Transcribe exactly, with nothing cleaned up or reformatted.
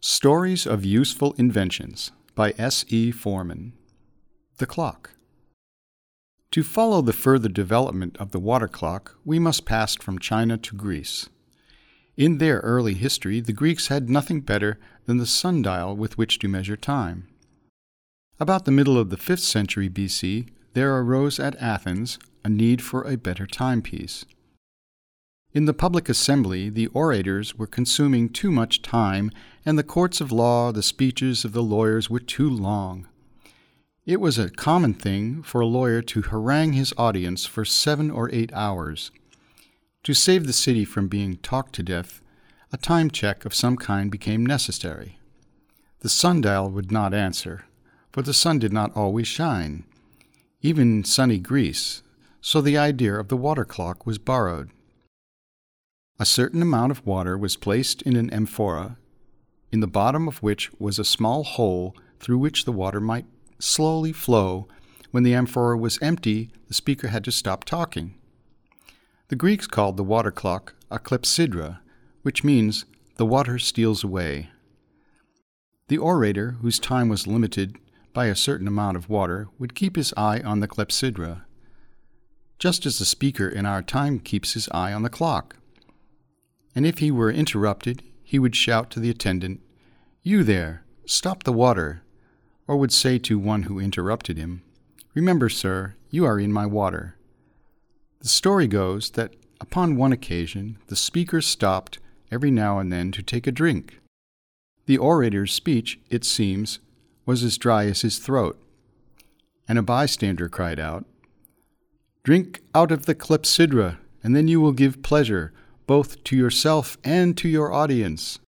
Stories of Useful Inventions by S E Foreman. The Clock. To follow the further development of the water clock, we must pass from China to Greece. In their early history, the Greeks had nothing better than the sundial with which to measure time. About the middle of the fifth century B C, there arose at Athens a need for a better timepiece. In the public assembly, the orators were consuming too much time, and the courts of law, the speeches of the lawyers were too long. It was a common thing for a lawyer to harangue his audience for seven or eight hours. To save the city from being talked to death, a time check of some kind became necessary. The sundial would not answer, for the sun did not always shine, even in sunny Greece, so the idea of the water clock was borrowed. A certain amount of water was placed in an amphora, in the bottom of which was a small hole through which the water might slowly flow. When the amphora was empty, the speaker had to stop talking. The Greeks called the water clock a clepsydra, which means the water steals away. The orator, whose time was limited by a certain amount of water, would keep his eye on the clepsydra, just as the speaker in our time keeps his eye on the clock. And if he were interrupted, he would shout to the attendant, "You there, stop the water," or would say to one who interrupted him, "Remember, sir, you are in my water." The story goes that upon one occasion the speaker stopped every now and then to take a drink. The orator's speech, it seems, was as dry as his throat, and a bystander cried out, "Drink out of the clepsydra, and then you will give pleasure both to yourself and to your audience."